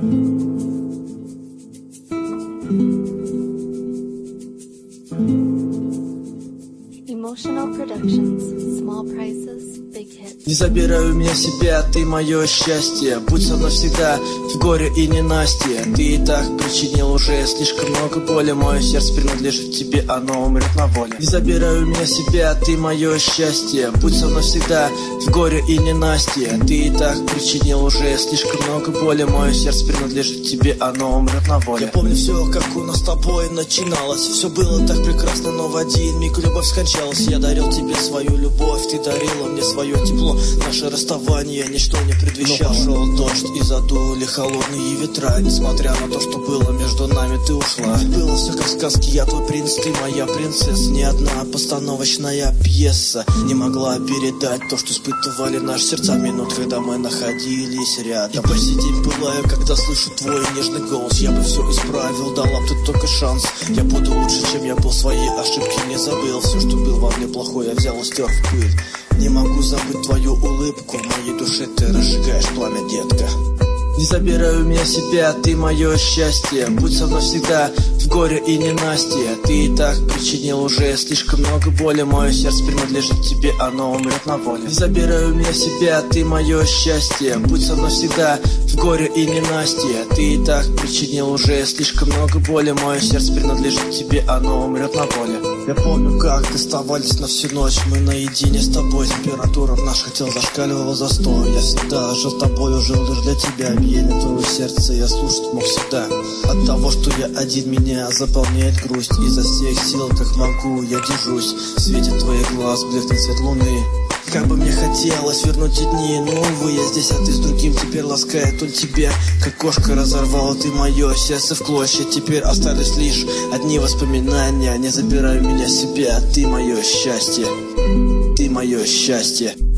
Emotional Productions. Small prices, big hits. Не забирай у меня себя, ты мое счастье. Будь со мной всегда в горе и ненастье. Ты и так причинил уже слишком много боли. Мое сердце принадлежит тебе, оно умрет на воле. Не забирай у меня себя, ты мое счастье. Будь со мной всегда в горе и ненастье. Ты и так причинил уже слишком много боли. Мое сердце принадлежит тебе, оно умрет на воле. Я помню все, как у нас с тобой начиналось. Все было так прекрасно, но в один миг любовь скончалась. Я дарил тебе свою любовь, ты дарила мне свое тепло. Наше расставание ничто не предвещало. Но пошел дождь и задули холодные ветра. Несмотря на то, что было между нами, ты ушла. Было все как в сказке, я твой принц, ты моя принцесса. Ни одна постановочная пьеса не могла передать то, что испытывали наши сердца минут, когда мы находились рядом. И по сей день пылаю, когда слышу твой нежный голос. Я бы все исправил, дала бы ты только шанс. Я буду лучше, чем я был, свои ошибки не забыл. Все, что было во мне плохое, я взял и стер в пыль. Не могу забыть твою улыбку, в моей душе ты разжигаешь пламя, детка. Не забирай у меня себя, ты мое счастье. Будь со мной всегда в горе и ненастье. Ты и так причинил уже слишком много боли. Мое сердце принадлежит тебе, оно умрет на воле. Не забирай у меня себя, ты мое счастье. Будь со мной всегда в горе и ненастье. Ты и так причинил уже слишком много боли. Мое сердце принадлежит тебе, оно умрет на воле. Я помню, как оставались на всю ночь мы наедине с тобой. Температура в наших тел зашкаливала за 100. Я всегда жил с тобой, жил лишь для тебя. Биение твоего сердца я слушать мог всегда. От того, что я один, меня заполняет грусть. Изо всех сил, как могу, я держусь. В свете твоих глаз блекнет свет луны. Как бы мне хотелось вернуть те дни, но, увы, я здесь, а ты с другим. Теперь ласкает он тебя, как кошка разорвала ты мое сердце в клочья. Теперь остались лишь одни воспоминания. Не забирай у меня себя, ты мое счастье. Ты мое счастье.